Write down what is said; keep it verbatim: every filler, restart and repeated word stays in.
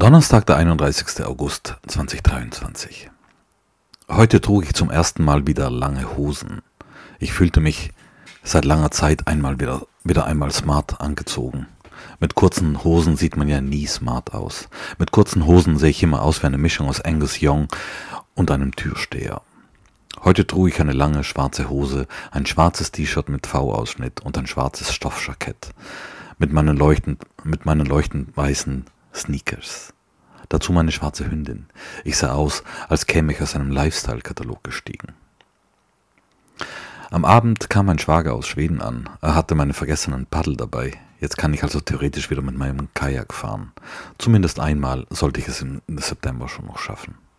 Donnerstag, der einunddreißigster August zweitausenddreiundzwanzig. Heute trug ich zum ersten Mal wieder lange Hosen. Ich fühlte mich seit langer Zeit einmal wieder, wieder einmal smart angezogen. Mit kurzen Hosen sieht man ja nie smart aus. Mit kurzen Hosen sehe ich immer aus wie eine Mischung aus Angus Young und einem Türsteher. Heute trug ich eine lange schwarze Hose, ein schwarzes T-Shirt mit V-Ausschnitt und ein schwarzes Stoffjackett mit meinen leuchtend, mit meinen leuchtend weißen Sneakers. Dazu meine schwarze Hündin. Ich sah aus, als käme ich aus einem Lifestyle-Katalog gestiegen. Am Abend kam mein Schwager aus Schweden an. Er hatte meine vergessenen Paddel dabei. Jetzt kann ich also theoretisch wieder mit meinem Kajak fahren. Zumindest einmal sollte ich es im September schon noch schaffen.